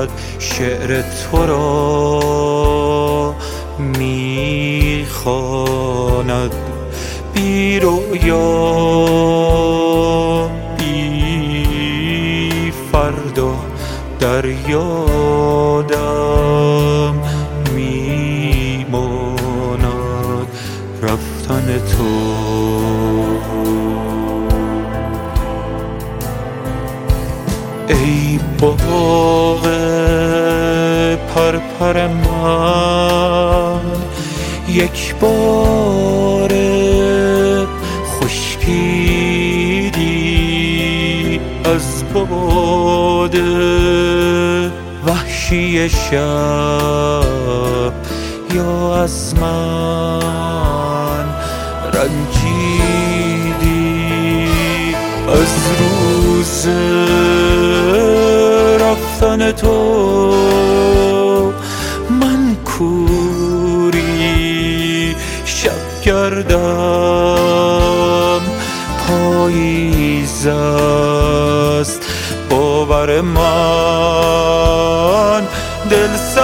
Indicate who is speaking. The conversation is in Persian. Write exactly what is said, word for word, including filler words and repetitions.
Speaker 1: شعر تو را میخواند، بی رویا بی فردا در یادم میماند رفتن تو. ای باغ پرپر من، یک بار خشکیدی از باد وحشی شب، یا از من رنجیدی از روز رفتن تو. من کوری شب گردم، پاییز است باور من، دل